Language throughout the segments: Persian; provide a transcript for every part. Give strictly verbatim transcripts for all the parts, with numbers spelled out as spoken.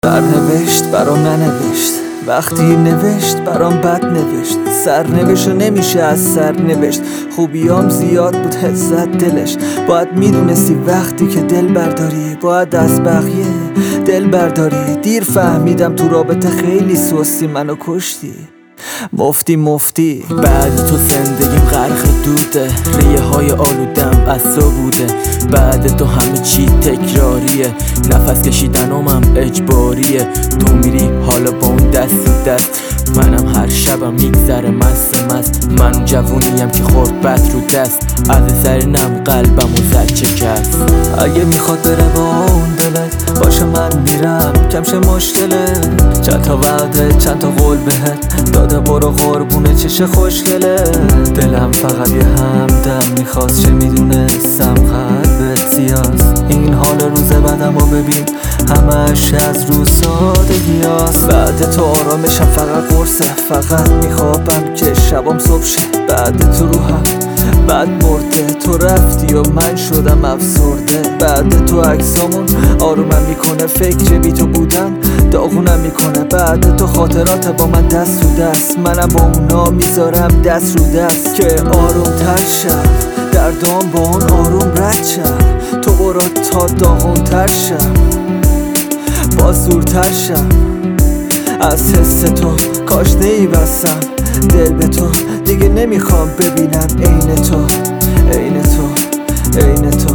سرنوشت برام ننوشت، وقتی نوشت برام بد نوشت. سرنوشت و نمیشه از سرنوشت، خوبیام زیاد بود عزت دلش. باید میدونستی وقتی که دل برداری باید از بقیه دل برداری. دیر فهمیدم تو رابطه خیلی سوستی، منو کشتی مفتی مفتی. بعد تو زندگیم غرق دوده، ریه های آلودم از تو بوده. بعد تو همه چی تکراریه، نفس کشیدنم هم اجباریه. تو میری حالا با اون دست و دست، منم هر شبم میگذره مست مست. من اون جوونیم که خورد بد رو دست، از سرینم قلبم و زد شکست. اگه میخواد بره با اون دلت باشه من میرم، کمشه مشکله. چند تا وعده چند تا قول بهت داده برو قربونه چشه خوشگله. دلم فقط یه همدم میخواست، چه میدونستم قلبت سیاست. این حال روز بعدم رو ببین همش از رو سادگیاست. بعد تو آرامشم فقط قرصه، فقط میخوابم که شبام صبح شه. بعد تو روحم بعد مرده، تو رفتی و من شدم افسرده. بعد تو عکسامون آرومم میکنه، فکر بی تو بودن داغونم میکنه. بعد تو خاطرات با من دست رو دست، منم با اونا میذارم دست رو دست. که آروم تر شم دردام با اون آروم رد شم، تو برو تا داغون تر شم باز دورتر شم از حس تو. کاش نیبستم دل به تو، دیگه نمیخوام ببینم عین تو عین تو عین تو.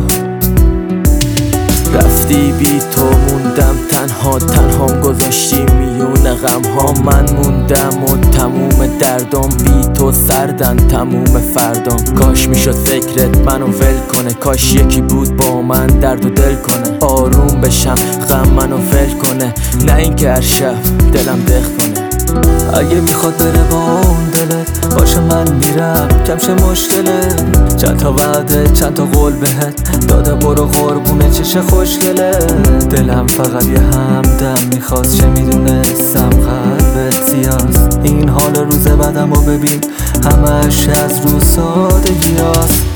رفتی بی تو موندم تنها، تنهام گذاشتی میون غم ها. من موندم و تموم دردم بی تو سردن تموم فردام. کاش میشد فکرت منو ول کنه، کاش یکی بود با من درد و دل کنه. آروم بشم غم منو ول کنه، نه اینکه هر شب دلم دق کنه. اگه میخواد بره با اون دلت باشه من میرم، کمشه مشکله. چند تا وعده چند تا قول بهت داده برو قربونه چشه خوشگله. دلم فقط یه همدم میخواست، چه میدونستم قلبت سیاست. این حال روز بعدم رو ببین همش از رو سادگیاست.